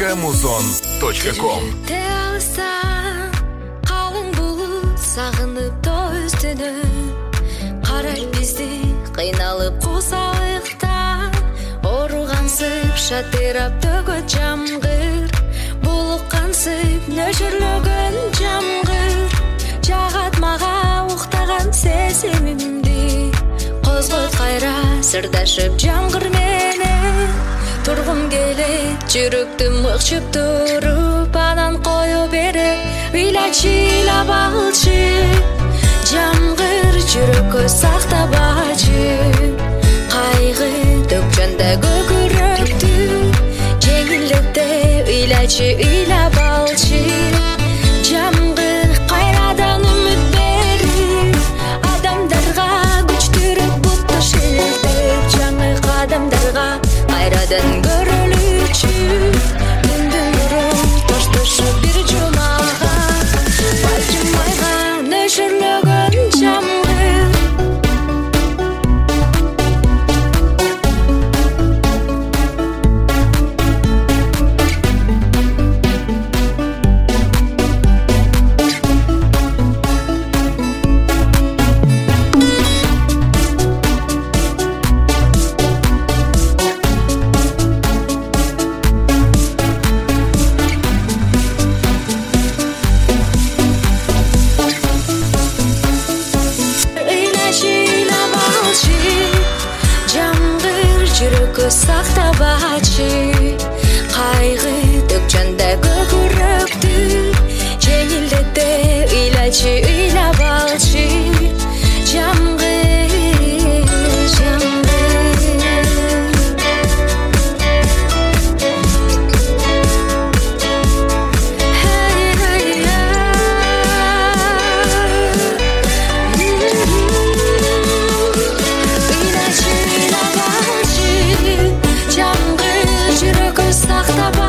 muzon.com. Қалың бұлт сағынып төстені, қарай бізді қиналып қосалықта, орғансып шатырап төгөт жамғыр, бұлыққансып нөшірлөгін жамғыр, жағат маға уқтаған сезімімді, қозғот қайра сырдашып жамғыр мені. Тұрғым келет, жүректім ұқшып тұрып, анан қойы беріп, үйлачилап алчы. Жамғыр жүрекке сақтабачы, қайғы төкчөнде көкіректі, жеңілдікте үйлачы үйлап алчы. Жамғыр қайрадан үміт беріп, адамдарға күч түріп бұтты шелтіп, жаңы қадамдарға қайрадан көрілүчү, күндүн нурун тоштошуп бир жумага, балжымайга нөшүрлөгөн жамгыр. Сақтабачы, қайғы төкчөнде көкіректі, жеңілдікте үйлачы үйлап алчы. Жамғыр, жамғыр. Үйлачы үйлап алчы, жамғыр жүрекке сақтап